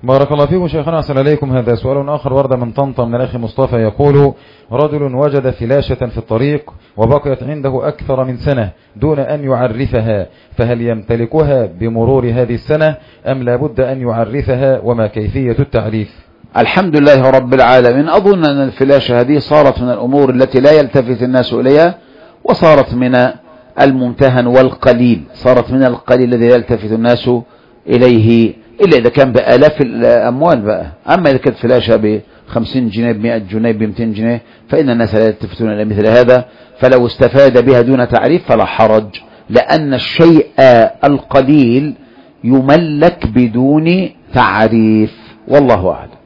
بارك الله فيكم شيخنا، أحسن إليكم. هذا سؤال آخر ورد من طنطا من الأخ مصطفى، يقول: رجل وجد فلاشة في الطريق وبقيت عنده أكثر من سنة دون أن يعرفها، فهل يمتلكها بمرور هذه السنة أم لابد أن يعرفها، وما كيفية التعريف؟ الحمد لله رب العالمين. أظن أن الفلاشة هذه صارت من الأمور التي لا يلتفت الناس إليها، وصارت من الممتهن والقليل، صارت من القليل الذي يلتفت الناس إليه إلا إذا كان بآلاف الأموال بقى. أما إذا كانت فلاشة ب50 جنيه ب100 جنيه ب200 جنيه فإن الناس لا يلتفتون إلى مثل هذا، فلو استفاد بها دون تعريف فلا حرج، لأن الشيء القليل يملك بدون تعريف، والله أعلم.